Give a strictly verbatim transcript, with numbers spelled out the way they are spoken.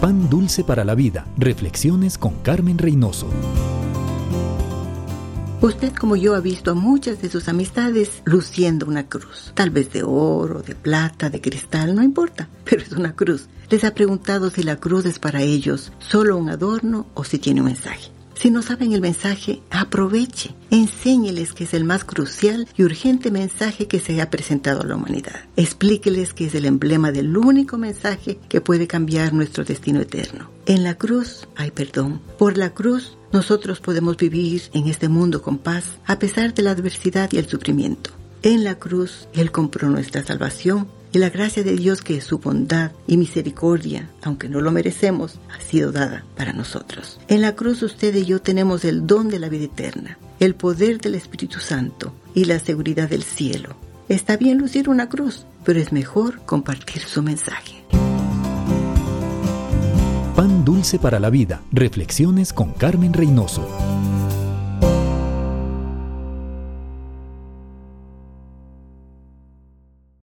Pan dulce para la vida. Reflexiones con Carmen Reynoso. Usted, como yo, ha visto a muchas de sus amistades luciendo una cruz. Tal vez de oro, de plata, de cristal, no importa, pero es una cruz. Les ha preguntado si la cruz es para ellos solo un adorno o si tiene un mensaje. Si no saben el mensaje, aproveche, enséñeles que es el más crucial y urgente mensaje que se ha presentado a la humanidad. Explíqueles que es el emblema del único mensaje que puede cambiar nuestro destino eterno. En la cruz hay perdón. Por la cruz nosotros podemos vivir en este mundo con paz a pesar de la adversidad y el sufrimiento. En la cruz Él compró nuestra salvación y la gracia de Dios, que es su bondad y misericordia, aunque no lo merecemos, ha sido dada para nosotros. En la cruz usted y yo tenemos el don de la vida eterna, el poder del Espíritu Santo y la seguridad del cielo. Está bien lucir una cruz, pero es mejor compartir su mensaje. Pan dulce para la vida. Reflexiones con Carmen Reynoso.